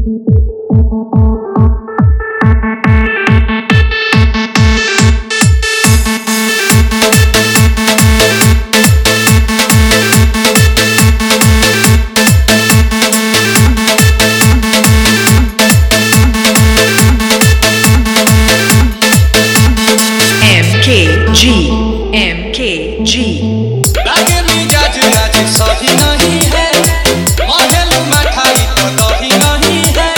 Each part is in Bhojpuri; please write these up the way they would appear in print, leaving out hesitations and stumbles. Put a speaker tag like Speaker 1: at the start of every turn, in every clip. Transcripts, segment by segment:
Speaker 1: MKG
Speaker 2: लागे मिजाज आज सही नहीं है, महल मठाई तो दही नहीं है।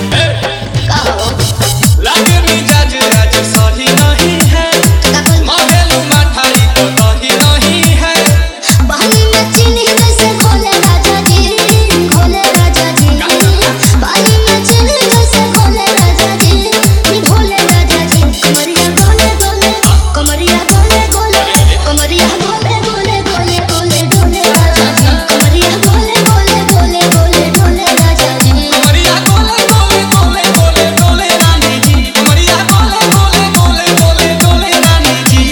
Speaker 2: लागे मिजाज आज सही नहीं है, महल मठाई तो दही नहीं है।
Speaker 3: पानी में चीनी जैसे घोले राजा जी, घोले राजा जी। पानी में चीनी जैसे घोले राजा जी, घोले राजा जी। कमरिया गोले गोले, कमरिया गोले गोले, कमरिया गोले गोले गोले गोले गोले राजा जी। कमरिया गोले गोले गोले गोले गोले राजा जी।
Speaker 2: कमरिया गोले गोले गोले गोले गोले रानी जी, कमरिया गोले गोले गोले गोले गोले रानी जी।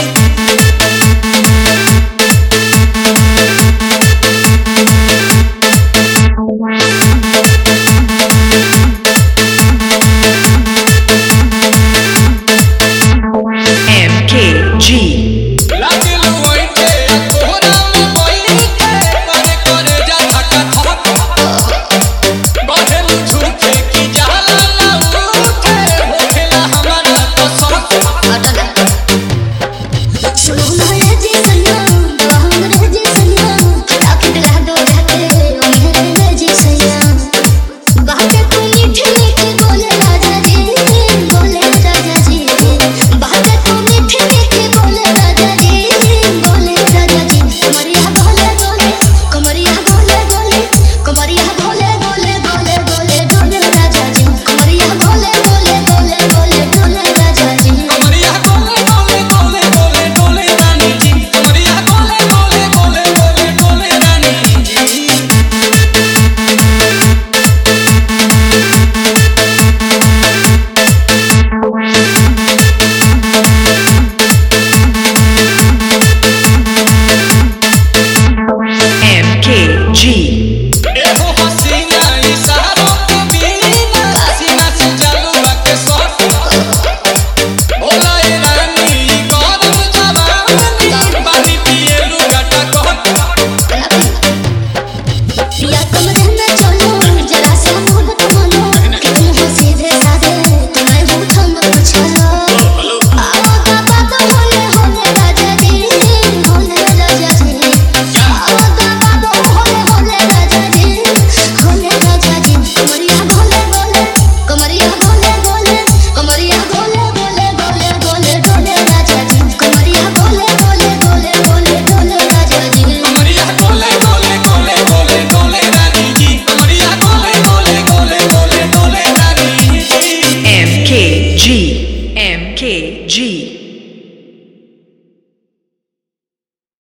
Speaker 1: MKG
Speaker 2: लागे लुइटे कोहरा में बैठे, करे करे जा धक्का धक। बढ़ेलु झूठे की जाला ना उठे, होखेला हमारा तो शौक।
Speaker 3: सुनो ना रे जी सैया, हम रे जी सैया। ताकि दिला दो जाके ओ मेरे जी सैया। बातें तू मीठी मीठी बोले राजा जी, बोले राजा जी। बातें तू मीठी मीठी बोले राजा जी, बोले राजा जी। कमरिया गोले गोले, कमरिया गोले गोले, कमरिया गोले गोले गोले गोले गोले राजा जी। कमरिया गोले गोले गोले गोले गोले राजा जी।
Speaker 2: कमरिया गोले गोले गोले गोले गोले रानी जी, कमरिया गोले गोले गोले गोले गोले रानी जी।
Speaker 1: MKG
Speaker 2: एहो हसीना इशारों के बिना, सीना से जलवा के शौक। भोला ए रानी गौरव जवानी, पानी पिए लुगाटा कहत।
Speaker 3: पिया कमरे में चलो, जरा सा मूड कमालो। कि तुम हो सीधे साधे, तुम्हें हूँ थम छलो। आओ दादा तो होले होले राजा जी, होले राजा जी। आओ दादा तो होले होले राजा जी, होले राजा जी। कमरिया गोले गोले, कमरिया गोले गोले, कमरिया गोले गोले गोले गोले गोले राजा जी। कमरिया गोले गोले गोले गोले गोले राजा जी।
Speaker 2: कमरिया गोले गोले गोले गोले गोले रानी जी, कमरिया गोले गोले गोले गोले गोले रानी जी।
Speaker 1: MKG MKG